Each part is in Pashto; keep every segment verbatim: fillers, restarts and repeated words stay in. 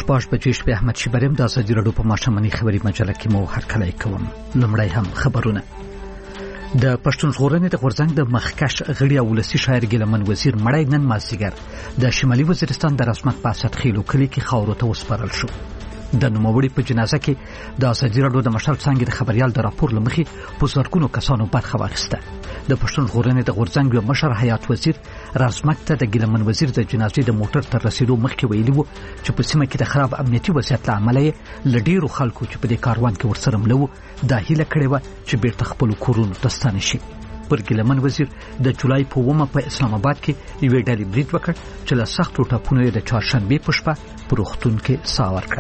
شپږ بجې شپې احمد شیبریم د ازادي راډیو په ماښامنۍ خبري مجله کې مو هرکلی کوم. لومړی هم خبرونه. د پښتون ژغورنې د غورځنګ د مخکښ غړي او ولسي شاعر ګیلمن وزیر مړی نن مازدیګر د شمالي وزیرستان د رسمت په اسد خیلو کلي کې خاورو ته وسپارل شو. د نوموړي په جنازه کې د ازادي راډیو د مشر څانګې د خبريال د راپور لمخې په زرګونو کسانو برخه واخیسته. د پښتون ژغورنې د غورځنګ یو مشر حیات وزیر رسمت ته د ګیلمن وزیر د جنازې د موټر تر رسیدو مخکې ویلي وو چې په سیمه کې د خراب امنیتي وضعیت له امله یې له ډېرو خلکو چې په دې کاروان کې ورسره مله وو دا هیله کړې وه چې بیرته خپلو کورونو ته ستانه شي. پر ګیلمن وزیر د جولای په اوومه په اسلام آباد کې یوې ډلې برید وکړ چې له سختو ټپونو یې د چهارشنبې په شپه په روغتون کې ساه ورکړه.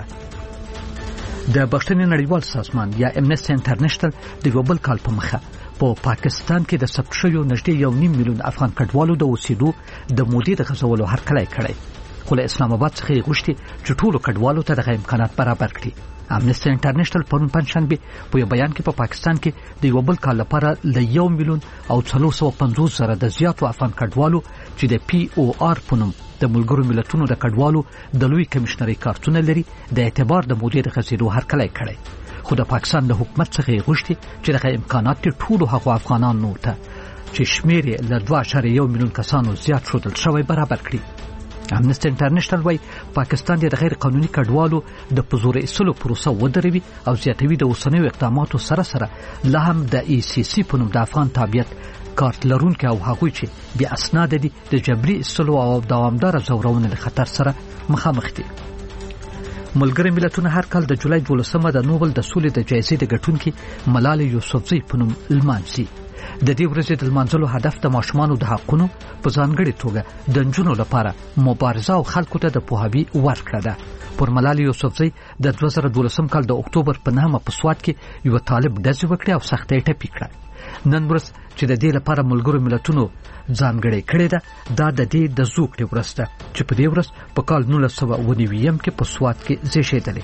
د بښنې نړیوال سازمان یا امنسټي انټرنیشنل د یو بل کال په مخه په پا پاکستان کې د ثبت شویو نږدې یو نیم میلیون افغان کډوالو د اوسېدو د مودې د غځولو هرکلی کړی، خو له اسلام آباد څخه یې غوښتي چې ټولو کډوالو ته دغه امکانات برابر کړي. امنسټي انټرنیشنل پرون پنجشنبه په یو بیان کې په پا پاکستان کې د یو بل کال لپاره له یو میلیون او څلور سوه پنځوس زره د زیاتو افغان کډوالو چې د پی او آر په نوم د ملګرو ملتونو د کډوالو د لوی کمشنري کارتونه لري د اعتبار د مودې د غځېدو هرکلی کړی، خو د پاکستان د حکومت څخه یې غوښتي چې دغه امکانات ټولو هغو افغانانو ته چې شمېر یې له دوه اعشاریه یو میلیون کسانو زیات ښودل شوی برابر کړي. امنسټي انټرنیشنل وايي پاکستان د غیر قانوني کډوالو د په زور ایستلو پروسه ودروي او زیاتوي د اوسنیو اقداماتو سره سره لا هم د ای سی سی په نوم د افغان تابعیت کارت لرونکي او هغوی چې بې اسناد دي د جبري ایستلو او دوامداره ځورونې له خطر سره مخامخ دي. ملګري ملتونه هر کال د جولای دولسمه د نوبل د سولې د جایزې د ګټونکي ملالۍ یوسفزۍ په نوم لمانځي. د دې ورځې د لمانځلو هدف د ماشومانو د حقونو په ځانګړې توګه د نجونو لپاره مبارزه او خلکو ته د پوهاوي ورکړه ده. پر ملالۍ یوسفزۍ د دوه زره دولسم کال د اکتوبر په نهمه په سوات کې یو طالب ډزې وکړې او سخته یې ټپي کړه. نن ورځ چې د دې لپاره ملګرو ملتونو ځانګړې کړې ده دا د دې د زوکړې ورځ ده چې په دې ورځ په کال نولس سوه اوه نوي کې په سوات کې زیږېدلې.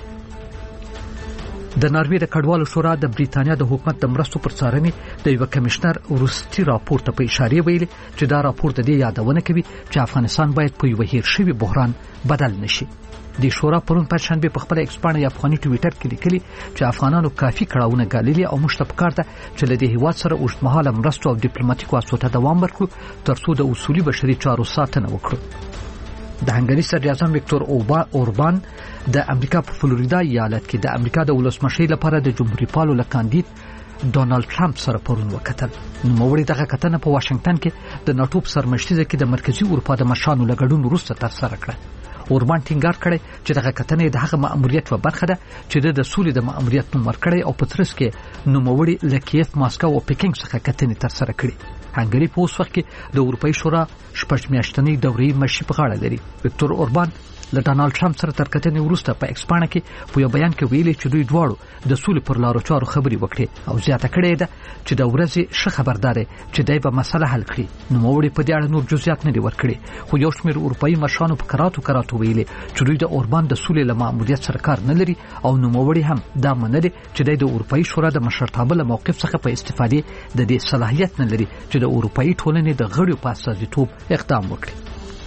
د ناروې د کډوالو شورا د بریتانیا د حکومت د مرستو پر څارنې د یو کمشنر وروستي راپور ته په اشاره ویلي چې دا راپور د دې یادونه کوي چې افغانستان باید په یو هیر شوی بحران بدل نشي. د شورا پرون پنځشنبه په خپل ایکسپانه یا افغاني ټویټر کې لیکلي چې افغانانو کافي کړهونه ګاللي او موږ ته پکار ده چې له دې هیواد سره اوږدمهاله مرستو او ډیپلوماټیکو هڅو ته دوام ورکړو ترڅو د اصولي بشري چارو ساتنه وکړو. د هنګري صدر اعظم ویکتور اوربان د امریکا په فلوریدا ایالت کې د امریکا د ولسمشر لپاره د جمهوریت پالو له کاندید ډونالد ټرمپ سره پرون وکتل. نوموړي دغه کتنه په واشنگټن کې د ناتو په سرمشتیزه کې د مرکزی اروپا د مشرانو له ګډون وروسته ترسره کړه. اوربان ټینګار کړی چې دغه کتنه د هغه مأموریت و برخه ده چې د سولې د مأموریت نوم ورکړی او په ترڅ کې نوموړي له کیف، ماسکو او پکینګ څخه کتنې ترسره کړي. هنګري په اوس وخت کې د اروپایي شورا شپږ میاشتنۍ دورې مشي په غاړه لري. ویکتور اوربان له ډونالد ټرمپ سره تر کتنې وروسته په ایکسپانه کې په یو بیان کې ویلي چې دوی دواړو د سولې پر لارو چارو خبرې وکړي او زیاته کړې ده چې د ورځې ښه خبردار چې دای به مسله حل کړي. نوموړي په دې اړه نور جزئیات نه دي ورکړي، خو یو شمېر اروپایي مشرانو په کراتو کراتو ویلي چې دوی د اوربان د سولې له مأموریت سره کار نه لري او نوموړي هم دا منلي چې د اروپایي شورا د مشرتابه له موقف څخه په استفادې د دې صلاحیت نه لري چې د اروپایي ټولنې د غړیو په استازیتوب اقدام وکړي.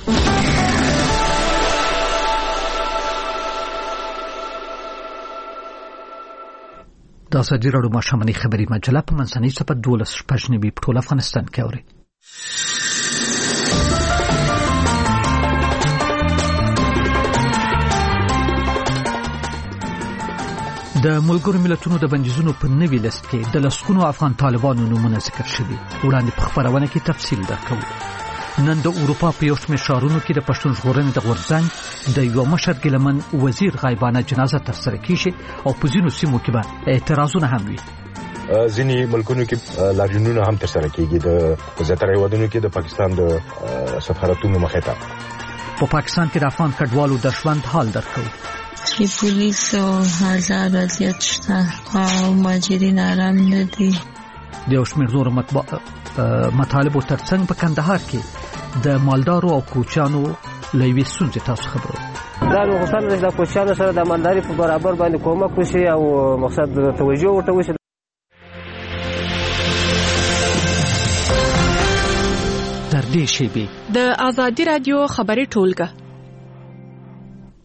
د ازادي راډیو ماښامنۍ خبري مجله په منځنۍ صفحه دولس شپږ نوي په ټول افغانستان کې اوري. د ملګرو ملتونو د بندیزونو په نوي لیست کې د لسګونو افغان طالبانو نومونه ذکر شوي. وړاندې په خبرونه کې تفصیل درکوو. نن د اروپا په یو شمېر ښارونو کې د پښتون ژغورنې د غورځنګ د یو مشر ګیلمن وزیر غایبانه جنازه ترسره کیږي او په ځینو سیمو کې به اعتراضونه هم وي. ځینې ملکونو کې لاریونونه هم ترسره کیږي د زیاتره هیوادونو کې د پاکستان د سفارتونو مخې ته. په پاکستان کې د افغان کډوالو د ژوند حال درکوو. د پولیسو حاضر وضعیت شته او مهاجرین آرام نه دي. د یو شمېر نورو مطالبو ترڅنګ په کندهار کې د مالدارو او کوچیانو له یوې ستونزې تاسو خبرو. دا نو غوښتنه ده چې د کوچیانو سره د مالداري په برابر باندې کومک وشي او مقصد توجه ورته وشي. تر دې شیبې د ازادي رادیو خبري ټولګه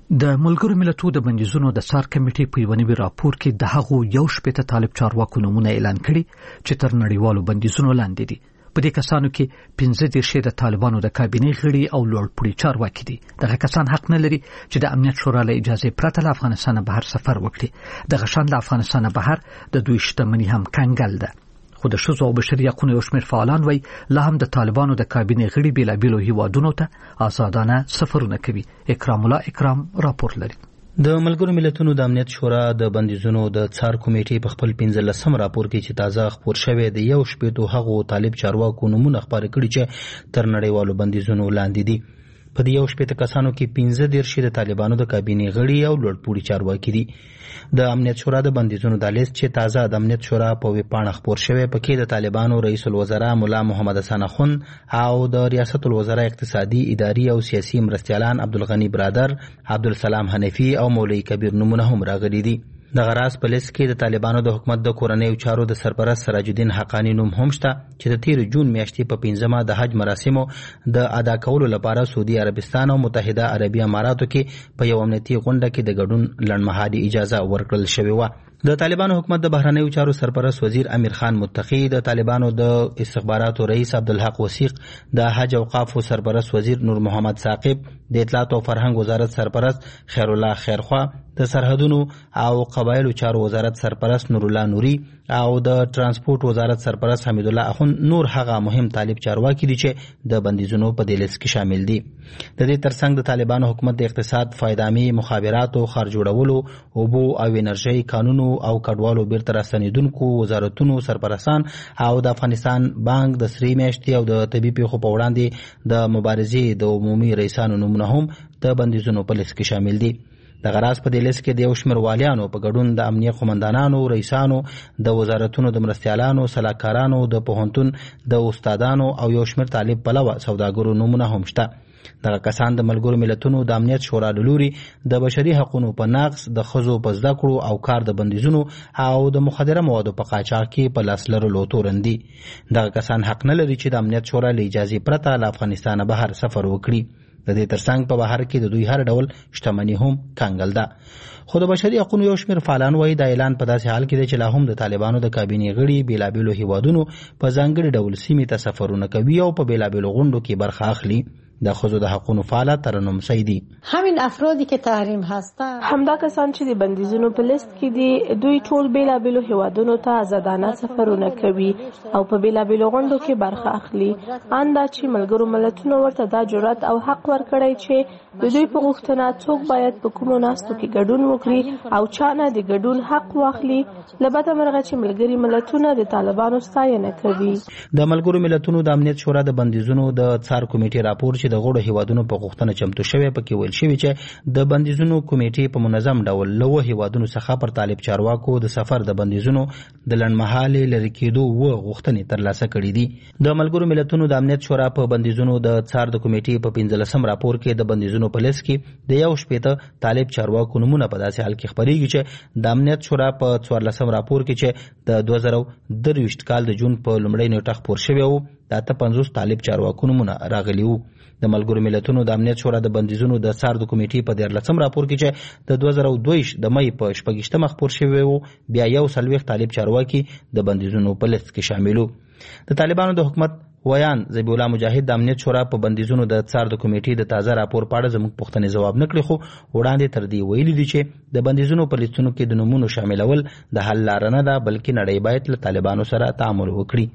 د ملګرو ملتونو د بندیزونو د څار کمیټې په یو نوي راپور کې د هغو یو شپېته طالب چارواکو نومونه اعلان کړي چې تر نړیوالو بندیزونو لاندې دي. په دې کسانو کې پنځه دېرش د طالبانو د کابینې غړي او لوړپوړي چارواکي دي. دغه کسان حق نه لري چې د امنیت شورا له اجازه پرته له افغانستان بهر سفر وکړي. دغه شان د افغانستان بهر د دوی شتمني هم کنګل ده. خو د ښځو او بشري حقوقو یو شمېر فعالان وایي لا هم د طالبانو د کابینې غړي بېلابېلو هیوادونو ته آزادانه سفرونه کوي. اکرام الله اکرام راپور لري. د ملګرو ملتونو د امنیت شورا د بندیزونو د څار کمیټې په خپل پنځلسم راپور کې چې تازه خپور شوی د یو شپېتو هغو طالب چارواکو نومونه خپاره کړي چې تر نړیوالو بندیزونو لاندې دي. په دې یو شپېته کسانو کې پنځه دېرش د طالبانو د کابینې غړي او لوړپوړي چارواکي دي. د امنیت شورا د بندیزونو د لیست چې تازه د امنیت شورا په ویبپاڼه خپور شوی پکې د طالبانو رئیس الوزرا مولا محمد حسن اخوند او د ریاست الوزرا اقتصادي اداري او سیاسي مرستیالان عبدالغنی برادر، عبدالسلام حنفي او مولوی کبیر نومونه هم راغلي دي. د غراس په لیست کې د طالبانو د حکومت د کورنیو چارو د سرپرست سراج الدین حقانی نوم هم شته چې د تیر جون میاشتې په پنځمه د حج مراسمو د ادا کولو لپاره سعودي عربستان او متحده عربي اماراتو کې په یو امنیتي غونډه کې د ګډون لنډمهالي اجازه ورکړل شوې وه. د طالبانو حکومت د بهرنیو چارو سرپرست وزیر امیر خان متقی، د طالبانو د استخباراتو رئیس عبدالحق وثیق، د حج اوقافو سرپرست وزیر نور محمد ثاقب، د اطلاعات او فرهنګ وزارت سرپرست خیر الله خیرخوا، د سرحدونو او قبایلو چارو وزارت سرپرست نور الله نوري او د ترانسپورت وزارت سرپرست حمید الله اخوند نور هغه مهم طالب چارواکي دي چې د بندیزونو په دې لیست کې شامل دي. د دې ترڅنګ د طالبانو حکومت د اقتصاد، فایدامي، مخابراتو، خار جوړولو، اوبو او انرژي، قانونو او کډوالو بیرته راستنیدونکو وزارتونو سرپرستان او د افغانستان بانک د سری میاشتې او د طبي پیښو په وړاندې د مبارزې د عمومي رئیسانو نومونه هم د بندیزونو په لیست کې شامل دي. د غراس په دې لیست کې د یو شمېر والیانو په ګډون د امنیه قومندانانو، رئیسانو، د وزارتونو د مرستیالانو، سلاکارانو، د پوهنتون د استادانو او یو شمېر طالب پلوه سوداګرو نومونه هم شته. دغه کسان د ملګرو ملتونو د امنیت شورا له لوري د بشري حقوقو په نقض، د ښځو په زده کړو او کار د بندیزونو او د مخدره موادو په قاچاق کې په لاس لرلو تورن دي. دغه کسان حق نه لري چې د امنیت شورا له اجازې پرته له افغانستانه بهر سفر وکړي. د دې ترڅنګ په بهر کې د دوی هر ډول شتمني هم کنګل ده. خو د بشري حقوقو یو شمېر فعالان وایي دا اعلان په داسې حال کې دی چې لا هم د طالبانو د کابینې غړي بېلابېلو هیوادونو په ځانګړي ډول سیمې ته سفرونه کوي او په بېلابېلو غونډو کې برخه اخلي. د ښځو د حقوقو فعال ترنم سیدی: همین افرادی که تحریم هستند، همدا کسان چې د بندیزونو په لیست کې دي، دوی ټول بېلابېلو هیوادونو ته آزادانه سفرونه کوي او په بېلابېلو غونډو کې برخه اخلي. اندا چې ملګرو ملتونو ورته دا جرأت او حق ورکړی چې د دوی په غوښتنه څوک باید په کومو ناستو کې ګډون وکړي او چا نه د ګډون حق واخلي. له بده مرغه چې ملګري ملتونه د طالبانو ستاینه کوي. د ملګرو ملتونو د امنیت شورا د بندیزونو د څار کمیټې راپور چې د غړو هیوادونو په غوښتنه چمتو شوی پکې ویل شوی چې د بندیزونو کمیټې په منظم ډول له هیوادونو څخه پر طالب چارواکو د سفر د بندیزونو د لنډمهالي لرې کېدو و غوښتنې ترلاسه کړي دي. د ملګرو ملتونو د امنیت شورا په بندیزونو د څار د کمیټې په پنځلسم راپور کې د بندیزونو په لیست کې د یو شپېته طالب چارواکو نومونه په داسې حال کې خپریږي چې د امنیت شورا په څوارلسم راپور کې چې د دوه زره درویشت کال د جون په لومړۍ نیټه خپور شوی و د اته پنځوس طالب چارواکو نومونه راغلي وو. د ملګرو ملتونو د امنیت شورا د بندیزونو د څار د کمیټې په دیارلسم راپور کې چې د دوه زره دوه د مئی په شپږیشتمه خپور شوی و بیا یو څلوېښت طالب چارواکي د بندیزونو په لیست کې شامل وو. د طالبانو د حکومت ویان ذبیح الله مجاهد د امنیت شورا په بندیزونو د څار د کمیټې د تازه راپور په اړه زموږ پوښتنې ځواب نه کړي، خو وړاندې تر دې ویلي دي چې د بندیزونو په لیستونو کې د نومونو شاملول د حل لاره نه ده، بلکې نړۍ باید له طالبانو سره تعامل وکړي.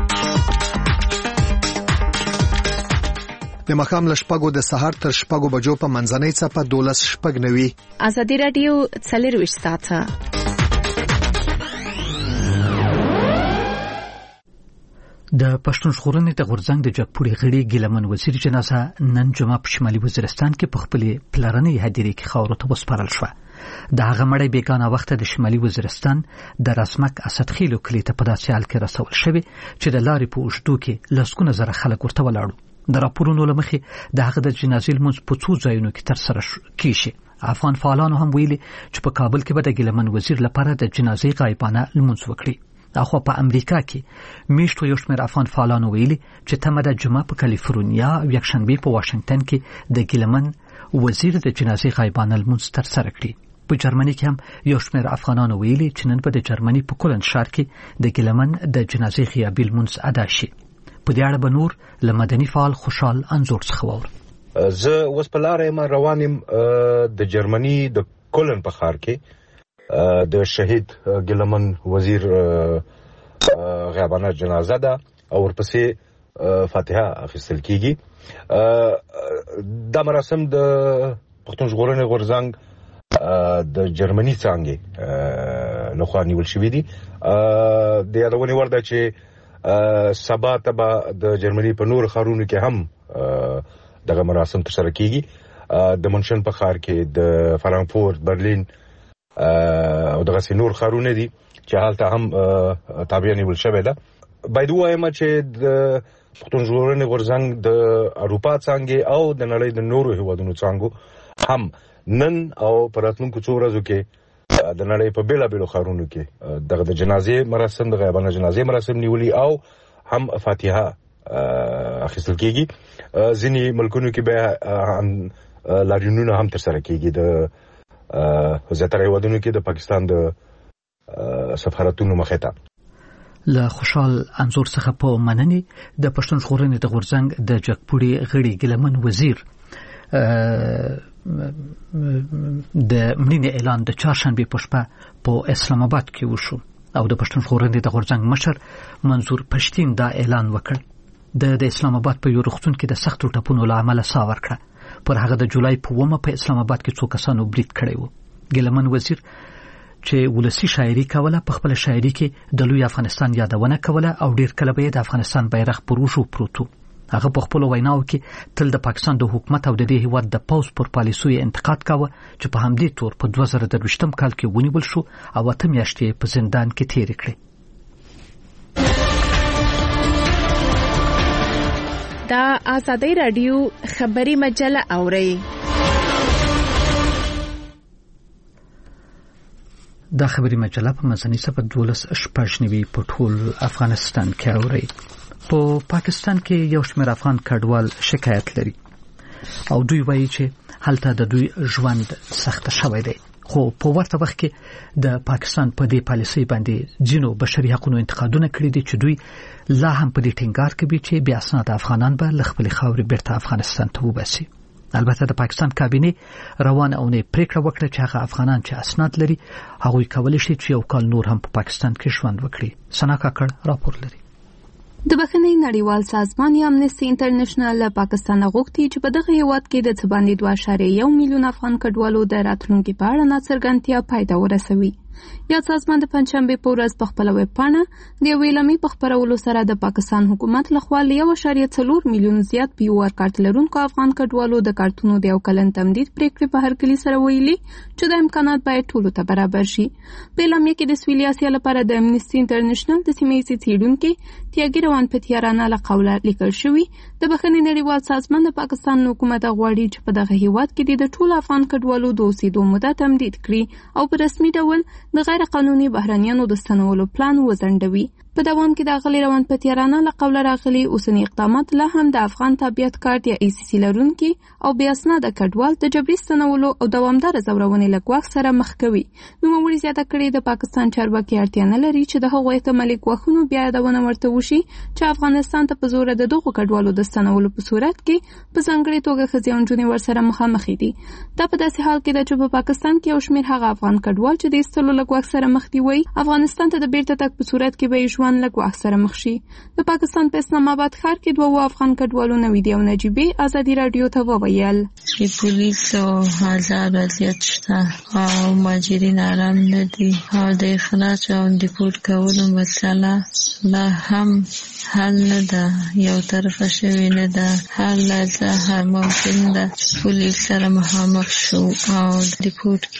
د مخام له شپږو د سهار تر شپږو بجو په منځنۍ څپه دولس شپږ نوي. ازادي راډیو څلرویشت ساعته د پښتون ژغورنې د غورځنګ د جګپوړي غړي ګیلمن وزیر جنازه نن جمعه په شمالي وزیرستان کې په خپلې پلرنۍ هدیرې کې خاورو ته وسپارل شوه. د هغه مړی بیګانه وخت د شمالي وزیرستان د رسمک اسدخیلو کلي ته په داسې حال کې رسول شوی چې د لارې په اوږدو کې لسګونه زره خلک ورته ولاړو. د راپورونو له مخې د هغه د جنازې لمونځ په څو ځایونو کې ترسره کیږي. افغان فعالانو هم ویلي چې په کابل کې به د ګیلمن وزیر لپاره د جنازې غایبانه لمونځ وکړي. اخو په امریکا کې میشتو یو شمېر افغان فعالانو ویلي چې تمه د جمعه په کالیفورنیا او یکشنبه په واشنگټن کې د ګیلمن وزیر د جنازې غایبانه لمونځ ترسره کړي. په جرمني کې هم یو شمېر افغانانو ویلي چې نن به د جرمني په کولن ښار کې د ګیلمن د جنازې غیابي لمونځ ادا شي. په دې اړه به نور له مدني فعال خوشحال انځور څخه واورو. زه اوس په لاره یم روان یم د جرمني د کولن په ښار کې د شهید ګیلمن وزیر غیابانه جنازه ده او ورپسې فاتحه اخیستل کیږي. دا مراسم د پښتون ژغورنې غورځنګ د جرمني څانګې لخوا نیول شوي دي. د یادونې وړ ده چې سبا ته به د جرمني په نور ښارونو کې هم دغه مراسم ترسره کیږي. د منشن په ښار کې د فرانکفورت، برلین او دغسې نور ښارونه دي چې هلته هم تابع نیول شوې ده. باید ووایم چې د پښتون ژغورنې غورځنګ د اروپا څانګې او د نړۍ د نورو هیوادونو څانګو هم نن او په راتلونکو څو ورځو کې د نړۍ په بېلابېلو ښارونو کې دغه د جنازې مراسم د غیبانه جنازې مراسم نیولي او هم فاتحه اخیستل کیږي. ځینې ملکونو کې بیا لاریونونه هم ترسره کیږي. د زیاتره هیوادونو کې د پاکستان د سفارتونو مخې ته. له خوشحال انځور څخه په مننې د پښتون ژغورنې د غورځنګ د جګپوړي غړي ګیلمن وزیر د مړینې اعلان د چهارشنبې په شپه په اسلام آباد کې وشو او د پښتون ژغورنې د غورځنګ مشر منظور پښتین دا اعلان وکړ. د د اسلام آباد په یو روغتون کې د سختو ټپونو له امله ساه ورکړه. پر هغه د جولای په اوومه په اسلام آباد کې څو کسانو برید کړی و. ګیلمن وزیر چې ولسی شاعري کوله په خپل شاعري کې د لوی افغانستان یادونه کوله او ډیر کله به د افغانستان بیرغ پروشو پروتو. هغه په خپل ویناو کې تل د پاکستان د حکومت او د دې هیواد د پوز پر پالیسیو انتقاد کاوه چې په همدې تور په دوه زره درویشتم کال کې ونیول شو او اته میاشتې په زندان کې تیر کړې. دا آزادی رادیو خبری مجله اوري. دا خبری مجله په مزنی سبا دولس شپږ نوي په ټول افغانستان کې اوري. په پاکستان کې یو شمېر افغان کډوال شکایت لري او دوی وایي چې هلته د دوی ژوند سخت شوی دی. خو په ورته وخت کې د پاکستان په دې پالیسۍ باندې ځینو بشري حقوقو انتقادونه کړي دي چې دوی لا هم په دې ټینګار کوي چې بیا اسناد افغانان به له خپل خاورې بیرته افغانستان ته وباسي. البته د پاکستان کابینه روان اونۍ پریکړه وکړه چې هغه افغانان چې اسناد لري هغوی کولی شي چې یو کال نور هم په پاکستان کې ژوند وکړي. سنا کاکړ راپور لري. د بخښنې نړیوال سازمان یا امنیسټي انټرنیشنل له پاکستان غوښتي چې په دغه هیواد کې د څه باندې دوه اعشاریه یو میلیون افغان کډوالو د راتلونکي په اړه ناڅرګندتیا پای ته ورسوي. یا سازمان د پنځشنبې په ورځ په خپله ویب پاڼه د یوې اعلامیې په خپرولو سره د پاکستان حکومت لخوا له یو اعشاریه څلور میلیون زیات پی او آر کارت لرونکو افغان کډوالو د کارتونو د یو کلن تمدید پریکړې په هرکلي سره ویلي چې دا امکانات باید ټولو ته برابر شي. په اعلامیه کې د سویلي اسیا لپاره د امنیسټي انټرنیشنل د سیمه ییزې څېړونکي تیاګي روان پتیارانه له قوله لیکل شوي د بخښنې نړیوال سازمان د پاکستان حکومت غواړي چې په دغه هیواد کې د ټولو افغان کډوالو د اوسېدو موده تمدید کړي او په رسمي ډول د غیر قانوني بهرنیانو د ستنولو پلان وځنډوي. په دوام کې د اغلې روان پتیارانه له قوله راغلي اوسني اقدامات لا هم د افغان تابعیت کارت یا ای سی سی لرونکي او بې اسناده کډوال د جبري ستنولو او دوامداره ځورونې له ګواښ سره مخ کوي. نوموړي زیاته کړې د پاکستان چارواکي اړتیا نه لري چې د هغو احتمالي ګواښونو بیا یادونه ورته وشي چې افغانستان ته په زوره د دغو کډوالو د ستنولو په صورت کې په ځانګړې توګه ښځې او نجونې ورسره مخامخ دي. دا په داسې حال کې ده چې په پاکستان کې یو شمېر هغه افغان کډوال چې د ایستلو له ګواښ سره مخ دي وایي افغانستان ته د بیرته تګ په صورت کې به یې ژوند له ګواښ سره مخ شي. د پاکستان په اسلام آباد ښار کې دوه افغان کډوالو نویدي او نجیبې ازادي راډیو ته وویل چې پولیسو هزار وضعیت شته او مهاجرین آرام نه دي او د اخراج او دیپورت کولو مسله لا هم حل نه ده، یو طرفه شوې نه ده. هر لحظه هر ممکن ده چې پولیس سره مخامخ شو او دیپورت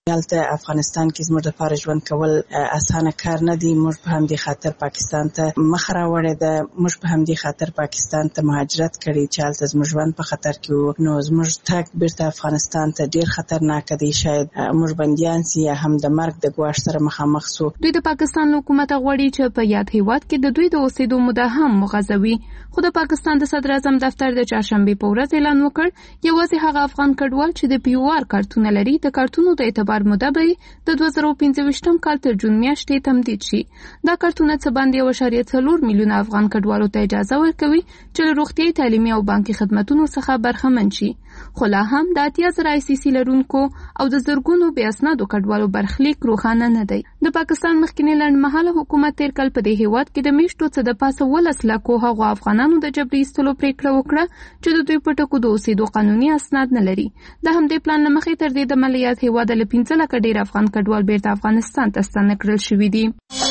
یالته افغانستان کې زموږ لپاره ژوند کول اسانه کار نه دی. موږ په همدې خاطر پاکستان ته مخ راوړې ده. موږ په همدې خاطر پاکستان ته مهاجرت کړی چې هلته زموږ ژوند په خطر کې وو. نو زموږ تګ بیرته افغانستان ته ډیر خطرناک دی. شاید موږ بندیان سي یا هم د مرګ د ګواښ سره مخامخ سو. دوی د پاکستان حکومت غواړي چې په یاد هیواد کې د دوی د اوسېدو موده هم مغځوي. خو د پاکستان د صدر اعظم دفتر د چهارشنبه په ورځ اعلان وکړ یوازې هغه افغان کډوال چې د پی او آر کارتونه لري د کارتونو د اعتبار موده به د دوه زره پنځه ویشتم کال تر جون میاشتې تمدید شي. دا کارتونه څه باندې یو اعشاریه څلور میلیونه افغان کډوالو ته اجازه ورکوي چې له روغتیايي تعلیمي او بانکي خدماتونو څخه برخمن شي. خو لا هم د اتیا زره آی سی سی لرونکو او د زرګونو بې اسنادو کډوالو برخلیک روښانه نه دی. د پاکستان مخکنی لنډمهاله حکومت تیر کال په دې هیواد کې د میاشتو څخه د پاسه ولس لکو هغو افغانانو د جبري ایستلو پریکړه وکړه چې د دوی په ټکو د اوسېدو قانوني اسناد نه لري. د همدې پلان له مخې تر دې د مالیات هیواد له پنځه لکه ډیر افغان کډوال بیرته افغانستان ته ستانه کړل شوي دي.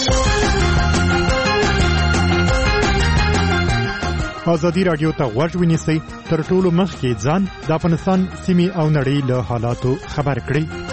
ازادي راډیو ته غوږ ونیسئ تر ټولو مخکې ځان د افغانستان سیمې او نړۍ له حالاتو خبر کړئ.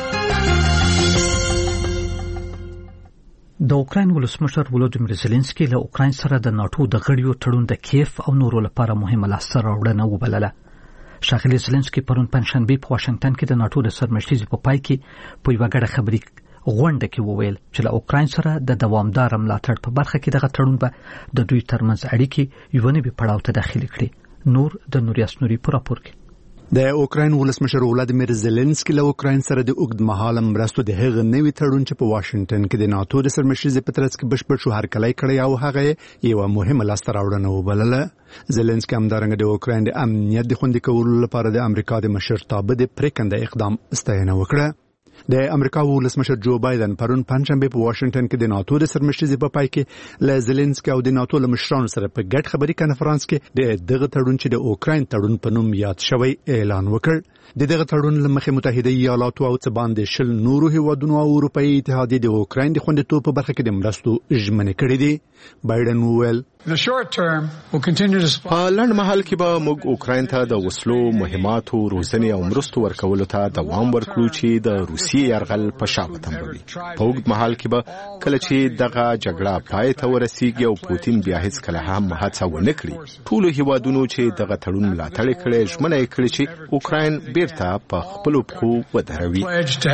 د اوکراین ولسمشر ولودیمیر زيلنسکي له اوکراین سره د ناتو د غړیو تړون د کیف او نورو لپاره مهمه لاسته راوړنه وبلله. ښاغلي زيلنسکي پرون پنځشنبه په واشنگټن کې د ناتو د سرمشري په پای کې په یوه ګډه خبري غونډه کې وویل چې له اوکراین سره د دوامدار ملاتړ په برخه کې دغه تړون به د دوی ترمنځ اړیکې یو نوي پړاو ته داخلي کړي. نور د نوریاس نوري په راپور کې د اوکراین ولسمشر ولادیمیر زيلنسکي له اوکراین سره د اوږدمهاله مرستو د هغه نوي تړون چې په واشنگټن کې د ناتو د سرمشري په ترڅ کې بشپړ شو هرکلی کړی او هغه یو مهمه لاسته راوړنه وبلله. زيلنسکي همدارنګه د اوکراین د امنیت د خوندي کولو لپاره د امریکا د مشرتابه د پریکنده اقدام ستاینه وکړه. د امریکا ولسمشر جو بایدن پرون پنځشنبه په واشنگټن کې د ناتو د سرمشري په پای کې له زيلنسکي او د ناتو له مشرانو سره په ګډ خبري کانفرنس کې د دغه تړون چې د اوکراین تړون په نوم یاد شوی اعلان وکړ. د دغه تړون له مخې متحده ایالاتو او څه باندې شل نورو هیوادونو او اروپאי اتحادیه د اوکراین د خوندیتوب په برخه کې د مرستو ژمنې کړې دي. بایدن وویل په لنډ مهال کې به موږ اوکراین ته د وسلو مهماتو روزنې او مرستو ورکولو ته دوام ورکړو چې د روسیې یرغل په شا وتمبوي. په اوږد مهال کې به کله چې دغه جګړه پای ته ورسیږي او پوتین بیا هیڅ کله هم هڅه ونه کړي ټولو هیوادونو چې دغه تړون ملاتړ کړي ژمنه یې کړې چې اوکراین بیرته په خپلو پښو ودروي.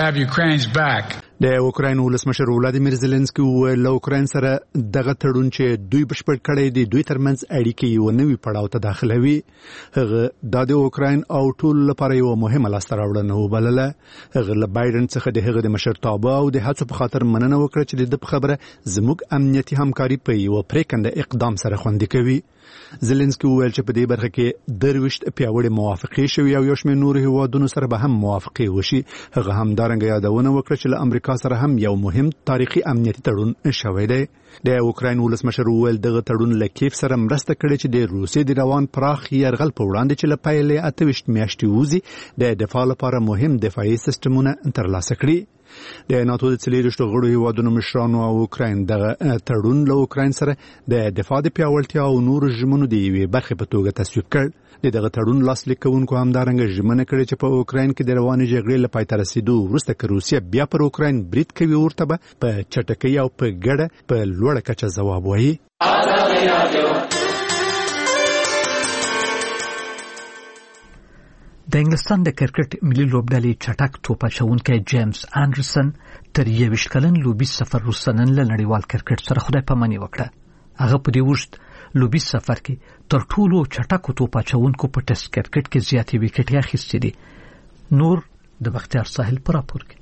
د اوکراین ولسمشر ولادیمیر زيلنسکي وویل له اوکراین سره دغه تړون چې دوی بشپړ کړی دی دوی ترمنځ اړیکې یو نوي پړاو ته داخلوي. هغه د اوکراین او ټول لپاره یو مهمه لاسته راوړنه وبلله. هغه له بایدن څخه د هغه د مشرتابه او د هڅو په خاطر مننه وکړه چې د خبره زموږ امنیتي همکاري په یو پریکنده اقدام سره خوندي کوي. زيلنسکي وویل چې په دې برخه کې درويشت پیاوړې موافقې شوې او یو شمېر نور هیوادونو سره به هم موافقې وشي. هغه همدارنګه یادونه وکړه چې له امریکا سره هم یو مهم تاریخي امنیتي تړون شوی دی. د اوکراین ولسمشر وویل دغه تړون له کیف سره مرسته کړې چې د روسیې د روان پراخ یرغل په وړاندې چې له پیلې اته ویشت میاشتې وځي د دفاع لپاره مهم دفاعي سیستمونه ترلاسه کړي. د ناتو د څلورشتو غړو هیوادونو مشرانو او اوکراین دغه تړون له اوکراین سره د دفاع د پیاوړتیا او نورو ژمنو د یوې برخې په توګه تصویب کړ. دغه تړون لاسلیک کوونکو همدارنګه ژمنه کړې چې په اوکراین کې د روانې جګړې له پای ته رسیدو وروسته که روسیه بیا پر اوکراین برید کوي ورته به په چټکۍ او په ګډه په لوړه کچه ځواب وایي. د انګلستان د کرکټ ملي لوبډلې چټک توپ اچوونکی جیمز انډرسن تر یویشت کلن لوبي سفر وروسته نن له نړیوال کرکټ سره خدای پاماني وکړه. هغه په دې اوږد لوبي سفر کې تر ټولو چټکو توپ اچوونکو په ټیسټ کرکټ کې زیاتې وکټې اخیستې دي. نور د بختیار ساحل په راپور کې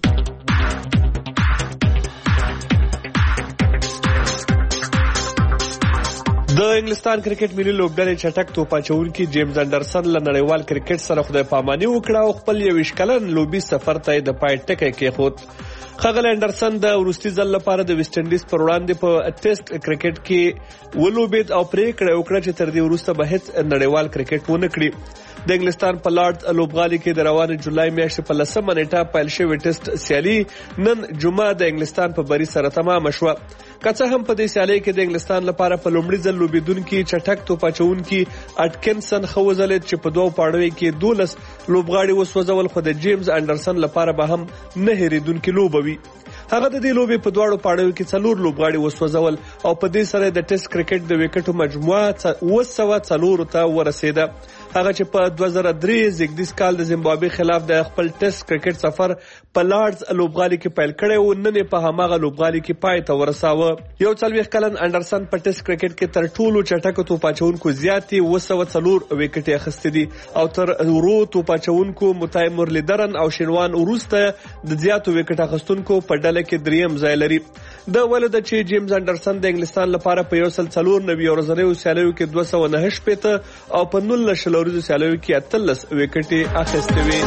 د انګلستان کرکټ ملي لوبډلې چټک توپ اچوونکي جیمز انډرسن له نړیوال کرکټ سره خدای پاماني وکړه او خپل یویشت کلن لوبي سفر ته د پای ټکی کېښود. ښاغلی انډرسن د وروستي ځل لپاره د ویسټ انډیز پر وړاندې په ټیسټ کرکټ کې ولوبېد او پرېکړه وکړه چې تر دې وروسته به هیڅ نړیوال کرکټ ونه کړي. د انګلستان په لارډز لوبغالي کې د روانې جولای میاشتې په لسمه نیټه پیل شوې ټیسټ سیالي نن جمعه د انګلستان په بری سره تمامه شوه. که څه هم په دې سیالۍ کې د انګلستان لپاره په لومړي ځل لوبېدونکي چټک توپ اچوونکي اټکنسن ښه وځلېد چې په دوو پاړیو کې دولس لوبغاړي وسوځول، خو د جیمز انډرسن لپاره به هم نه هېرېدونکي لوبه وي. هغه د دې لوبې په دواړو پاړیو کې څلور لوبغاړي وسوځول او په دې سره د ټیسټ کرکټ د وکټو مجموعه اوه سوه څلورو ته ورسېده. هغه چې په دوه زره درې زیږدیز کال د زیمبابوې خلاف د خپل ټیسټ کرکټ سفر په لارډز لوبغالي کې پیل کړی و، نن یې په هماغه لوبغالي کې پای ته ورساوه. یو څلوېښت کلن انډرسن په ټیسټ کرکټ کې تر ټولو چټکو توپ اچوونکو زیاتې اوه سوه څلور وکټې اخیستې دي او تر ورو توپ اچوونکو متای مرلیدرن او شینوان وروسته د زیاتو وکټ اخیستونکو په ډله کې دریم ځای لري. د ولده چې جیمز انډرسن د انګلستان لپاره په یو سل څلور نوي ورځنیو سیالیو کې دوه سوه نهه شپېته او په نولس شل ورځو سیالیو کې اتلس وکټې اخیستې وې.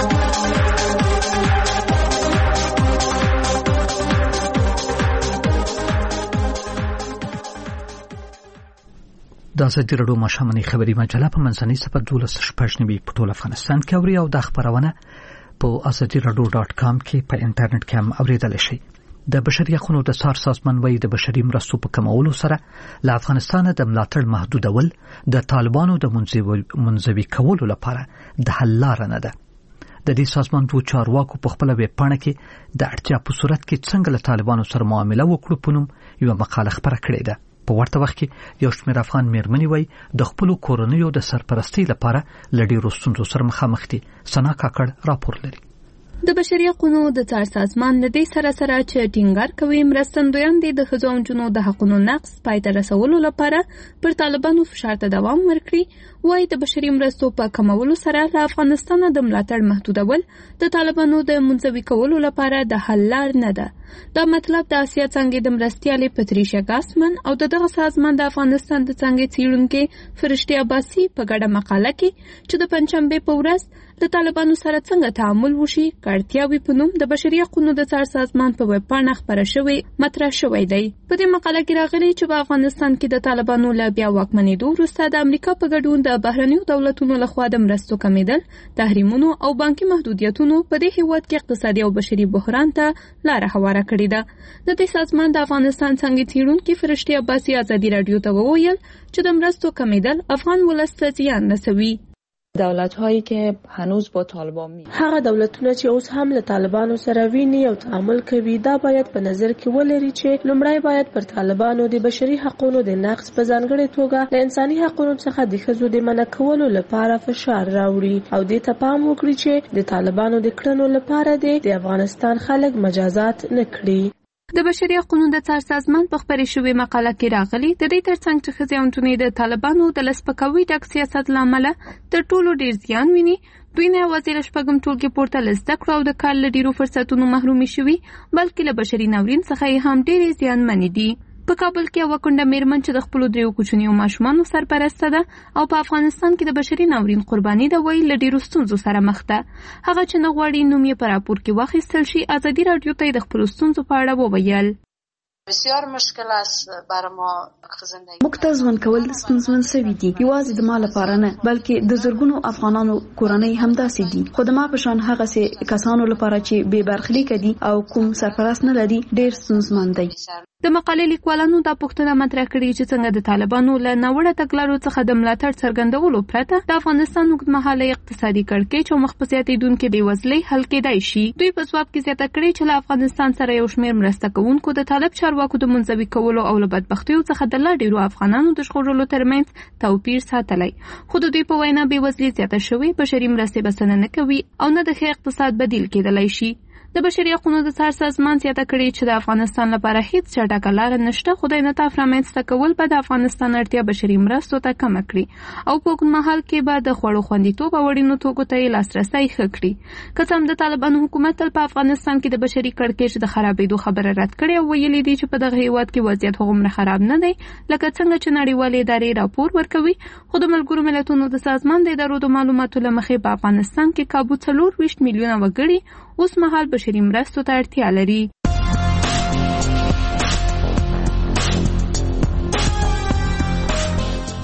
د ازادي راډیو ماښامنۍ خبري مجله په منځنۍ صفحه دولس شپږ نوي په ټول افغانستان کې اوري او د خبرونه په ازادي راډیو ډاټ کام کې په انټرنیټ کې هم اوریدل شي. د بشري حقوقو د څار سازمان وايي د بشري مرستو په کمولو سره له افغانستان د ملاتړ محدودول د طالبانو د منزوي کولو لپاره د حل لار نه ده. د دې سازمان دوه چارواکو په خپل ویب پاڼه کې د اړتیا په صورت کې څنګه له طالبانو سره معامله وکړو په نوم یو مقاله خبره کړې ده. په ورته وخت کې یو شمېر افغان میرمنې وايي د خپل کورنیو د سرپرستی لپاره له ډېرو ستونزو سره مخامخ دي. سنا کاکړ راپور لري. د بشري حقوقو د څار سازمان د دې سره سره چې ټینګار کوي مرستندویان د ښځو او نجونو د حقوقو نقض پای ته رسولو لپاره پر طالبانو فشار ته دوام ورکړي، وايي د بشري مرستو په کمولو سره له افغانستان د ملاتړ محدودول د طالبانو د منزوي کولو لپاره د حل لار نه ده. دا مطلب د آسیا څانګې د مرستیالې پتریشیا ګاسمن او د دغه سازمان د افغانستان د څانګې څیړونکې فرشته عباسي په ګډه مقاله کې چې د پنځشنبې په ورځ د طالبانو سره څنګه تعامل وشي کارتیاوي په نوم د بشري حقوقو د څار سازمان په ویب پاڼه خبره شوې مطرح شوې دی. په دې مقاله کې راغلي چې په افغانستان کې د طالبانو له بیا واکمنېدو وروسته د امریکا په ګډون د بهرنیو دولتونو لخوا د مرستو کمیدل، تحریمونو او بانکي محدودیتونو په دې هیواد کې اقتصادي او بشري بحران ته لار هواره کړې ده. د دې سازمان د افغانستان څنګه څیړونکي فرشته عباسي ازادي رادیو ته وویل چې د مرستو کمیدل افغان ولس ته زیان رسوي. دولت هایی که هنوز با طالبان می هغه دولتونه چې اوس هم له طالبانو سره ویني او تعامل کوي دا باید په نظر کې ولري چې لومړی باید پر طالبانو د بشري حقوقو د نقض په ځانګړي توګه د انساني حقوقو څخه د ښځو د منع کولو لپاره فشار راوړي او دې ته پام وکړي چې د طالبانو د کړنو لپاره د افغانستان خلک مجازات نه کړي. د بشري حقوقو د څار سازمان په خبرې شوې مقاله کې راغلي د دې ترڅنګ چې ښځې او نجونې د طالبانو د لسپکوي ډک سیاست له امله تر ټولو ډېر زیان ویني. دوی نه یوازې له شپږم ټولګي پورته له زده کړو او د کار له ډېرو فرصتونو محرومې شوي بلکې له بشري ناورین څخه یې هم ډېرې زیانمنې دي. په کابل کې یوه کونډه میرمن چې د خپلو دریو کوچنیو ماشومانو سرپرسته ده او په افغانستان کې د بشري ناورین قرباني ده وایي له ډېرو ستونزو سره مخ ده. هغه چې نه غواړي نوم یې په راپور کې واخیستل شي ازادي راډیو ته یې د خپلو ستونزو په اړه وویل. بسیار مشکل است برای ما زندگی. موږ ته ژوند کول ستونزمن شوي دي، یوازې د ما لپاره نه بلکې د زرګونو افغانانو کورنۍ همداسې دي. خو د ما په شان هغه کسانو لپاره چې بې برخلیکه دي او کوم سرپرست نه لري ډېر ستونزمن دی. د مقالې لیکوالانو دا پوښتنه مطرح کړې چې څنګه د طالبانو له ناوړه تګلارو څخه د ملاتړ څرګندولو پرته د افغانستان اوږدمهاله اقتصادي کړکېچ او مخ په زیاتېدونکې بېوزلۍ حل کېدای شي. دوی په ځواب کې زیاته کړې چې له افغانستان سره یو شمېر مرسته کوونکو د طالب چارواکو د منزوي کولو او له بدبختیو څخه د لا ډېرو افغانانو د ژغورلو ترمنځ توپیر ساتلی، خو د دوی په وینا بېوزلي زیاته شوې، بشري مرستې بسنه نه کوي او نه د ښه اقتصاد بدیل کېدلی شي. د بشري حقوقو د څار سازمان زیاته کړې چې د افغانستان لپاره هیڅ چټکه لاره نشته، خو د انعطاف رامنځته کول به د افغانستان اړتیا بشري مرستو ته کمه کړي او په اوږدمهال کې به د خوړو خوندیتوب او اړینو توکو ته یې لاسرسی ښه کړي. که څه هم د طالبانو حکومت تل په افغانستان کې د بشري کړکېچ د خرابېدو خبره رد کړې او ویلي دي چې په دغه هېواد کې وضعیت هغومره خراب نه دی لکه څنګه چې نړیوالې ادارې راپور ورکوي، خو د ملګرو ملتونو د سازمان د ادارو د معلوماتو له مخې په افغانستان کې کابو څلور ویشت میلیونه وګړي اوس مهال بشري مرستو ته اړتیا لري.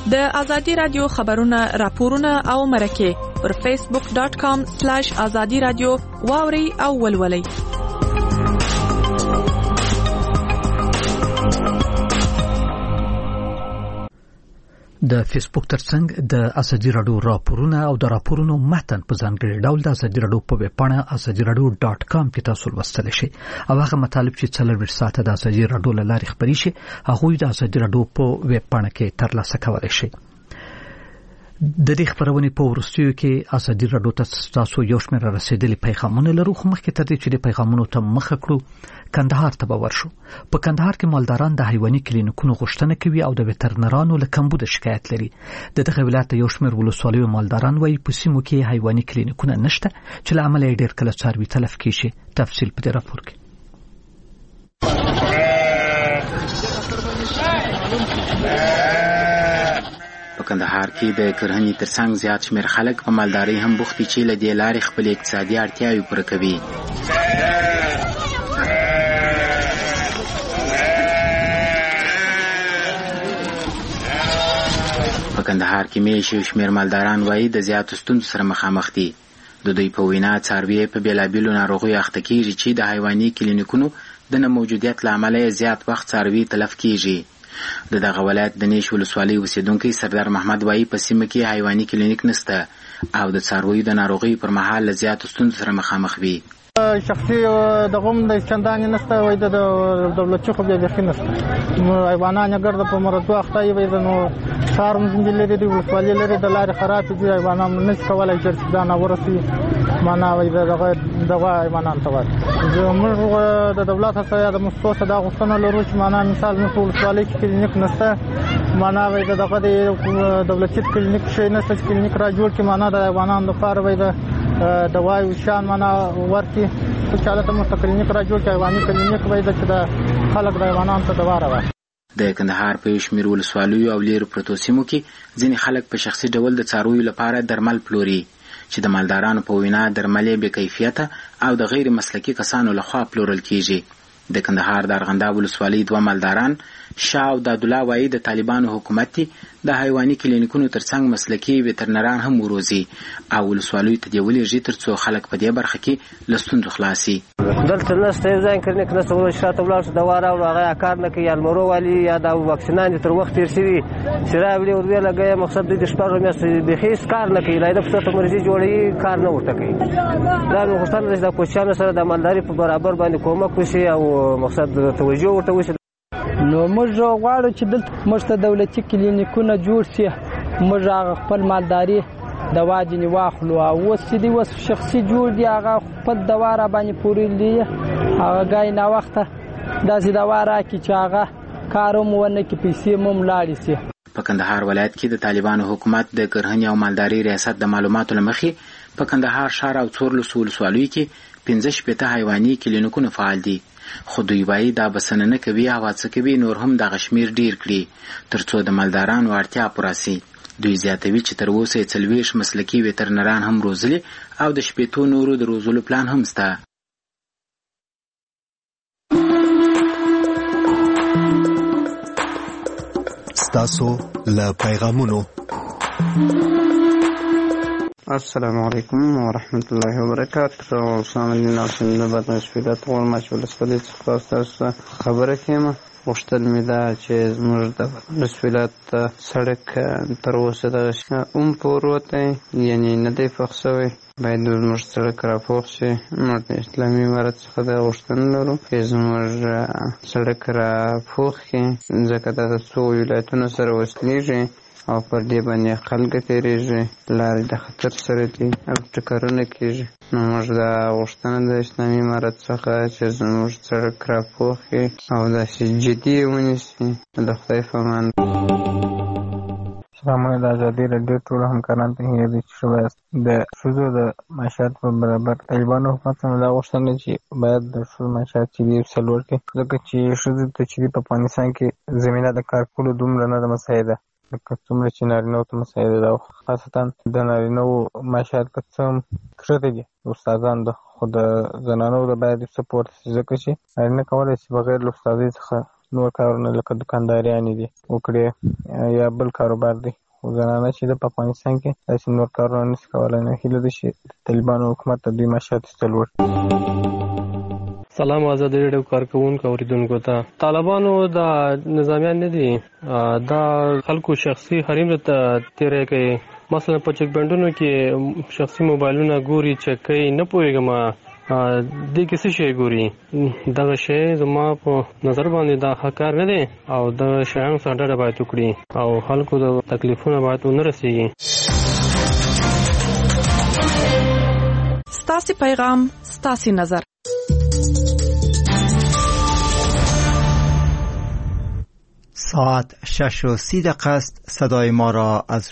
د ازادي رادیو خبرونه راپورونه او مرکه پر فیسبوک ډاٹ کام سلیش ازادي رادیو واوري او ولولئ. د فیسبوک ترڅنګ د ازادي رادیو راپورونه او د راپورونو متن په ځانګړي ډول د ازادي رادیو په ویب پاڼه ازادي رادیو ډاٹ کام کې تاسو لوستلی شئ او هغه مطالب چې څلور ساعته د ازادي رادیو له لارې خپرې شي هغه د ازادي رادیو په ویب پاڼه کې ترلاسه کولی شئ. د دې خبرونې په ورستیو کې ازادي رادیو ته تاسو یو شمېر رسیدلي پیغامونه لرو، خو مخکې تر دې چې د پیغامونو ته مخه کړو کندهار ته به ورشو. په کندهار کې مالداران د حیواني کلینیکونو غوښتنه کوي او د وترنرانو له کمبود شکایت لري. د دغه ولایت یو شمېر ولسوالیو مالداران وایي په سیمو کې حیواني کلینیکونه نشته چې له امله یې ډېر کله څاروي تلف کیږي. تفصیل په دې راپور کې. په کندهار کې د کرهنې ترڅنګ زیات شمېر خلک په مالدارۍ هم بوخت دي چې له دې لارې خپل اقتصادي اړتیاوې پوره کوي. په کندهار کې مې شو شمېر مالداران وایي د زیاتو ستونزو سره مخامخ دي. د دوی په وینا څاروي په بېلابېلو ناروغیو اخته کېږي چې د حیواني کلینیکونو د نه موجودیت له امله زیات وخت څاروي تلف کېږي. د دغه ولایت د نیش ولسوالۍ اوسیدونکی سردار محمد وایي په سیمه کې حیواني کلینیک نشته او د څارویو د ناروغیو پر مهال له زیاتو ستونزو سره مخامخ وي. شخصي دغه هم د چندانې نشته، وایي د دولتي خو بیا بیخي نشته. حیوانان یې ګرده په مرضو اخته وي، نو ښار هم لري دي، ولسوالۍ لري، د لارې خرابې دي، حیوانان نشي کولی چې ځان ورسوي. معنا وایي دغه دغه حیوانان ته وایي موږ د دولت څخه یا د مستو څخه دا غوښتنه لرو چې معنا مثال موږ ولسوالۍ کې کلینیک نشته، معنا وایي دغه د دولتي کلینیک شی نشته چې کلینیک را جوړ کړي، معنا د حیوانانو لپاره وایي د دوايو شان معنا ورکړي چې هلته موږ کلینیک را جوړ کړي. حیواني کلینیک وایي چې د خلک د حیوانانو ته دوا راوړي. د کندهار په یو شمېر ولسوالیو او لیرو پرتو سیمو کې ځینې خلک په شخصي ډول د څارویو لپاره درمل پلوري چې د مالدارانو په وینا درملې بې کیفیته او د غیر مسلکي کسانو لخوا پلورل کیږي. د کندهار د ارغنداب ولسوالۍ دوه مالداران شاه او دادالله وایي د طالبانو حکومت د حیواني کلینیکونو ترڅنګ مسلکي وترنران هم وروزي او ولسوالیو ته دې ولېږي ترڅو خلک په دې برخه کې له ستونزو خلاص شي. دلته نشته یو ځای کلینیک نشته، ورو شاته ولاړ شو دوا راوړو، هغه کار نه کوي، المرو والي یا د واکسینان تر وخت تیر شوي چې راوړي ور ویل لګي مقصد د شپږ میاشتې بخي کار نه کوي، لایده په څه مرزي جوړي کار نه ورته کوي. دا نو غوښتنه د کوچانو سره د مالداري په برابر باندې کومک وشي او مقصد توجه ورته وشي. نو موږ غواړو چې دلته موږ ته دولتي کلینیکونه جوړ شي، موږ هغه خپل مالداري دوا ځینې واخلو او اوس چې دی اوس شخصي جوړ دي هغه خپل دوا را باندې پورېدي، هغه ګای ناوخته داسې دوا راکړي چې هغه کار هم ونه کړي، پیسې هم لاړې شي. په کندهار ولایت کې د طالبانو حکومت د کرهنې او مالدارۍ ریاست د معلوماتو له مخې په کندهار ښار او څوارلسو ولسوالیو کې پنځه شپېته حیواني کلینیکونه فعال دي، خو دوی وایي دا بسنه نه کوي او هڅه کوي نور هم دغه شمېر ډېر کړي ترڅو د مالدارانو اړتیا پوره سي. دوی زیاتوي چې تر اوسه یې څلوېښت مسلکي وترنران هم روزلي او د شپېتو نورو د روزلو پلان هم شته. ستاسو له پیغامونو. السلام علیکم ورحمت الله وبرکاته. سامعین او سنبات مسئولیت غواړم چې ولسوالی څخه تاسو خبره کړم. غوښتل مې دا چې زموږ د ولسوالیت سړک تر اوسه دغه اوم پروت دی، یعنی نه دی پخ شوی، باید زموږ سړک راپوخ شي. موږ د اسلامي امارت څخه دا غوښتنه لرو چې زموږ سړک راپوخ کړي، ځکه دا د څو ولایتونو سره وصلېږي او پر دې باندې خلک تېرېږي، لارې د خطر سره دي او ټکرونه کېږي. نو موږ دا غوښتنه د اسلامي امارت څخه چې زموږ سړک راپوخ کړي او داسې جدي ونیسي. د خدای په امان. سلامونه د ازادي راډیو ټولو همکارانو ته هیله ده چې ښه یاست. د ښځو د معاشاتو په برابر طالبانو حکومت څخه دا غوښتنه چې باید د ښځو معاشات چې دي څلور کړي، ځکه چې ښځو ته چې دي په افغانستان کې زمینه د کار کولو دومره نه ده مساعده لکه څومره چې نارینهو ته مساعده ده، خاصتا د نارینهو معاشات که څه هم کښته دي استادان ده، خو د زنانو د باید سپورت شي، ځکه چې نارینه کولی شي بغیر له استادۍ څخه نور کارونه لکه دکانداریان دي وکړي یا بل کاروبار دی. خو زنانه چې د افغانستان کې داسې نور کارونه نشي کولای، نو هیله ده چې طالبانو حکومت ته دوی معاشات ایستل وکړي. سلام آزادي رادیو کارکونکو اوریدونکو ته. طالبانو د نظامیان نه دي، دا خلکو شخصي حریم ته تیرې کوي. مثلا په چک بندونو کې شخصي موبایلونه ګوري، چک کوي، نه پوهیږم دې کې څه شی ګوري. دغه شی زما په نظر باندې دا ښه کار نه دی او د شیانو څخه ډډه باید وکړي او خلکو د تکلیفونه باید ونه رسېږي. ستاسې پیغام ستاسې نظر. ساعت شش و سی دقیقه است. صدای ما را از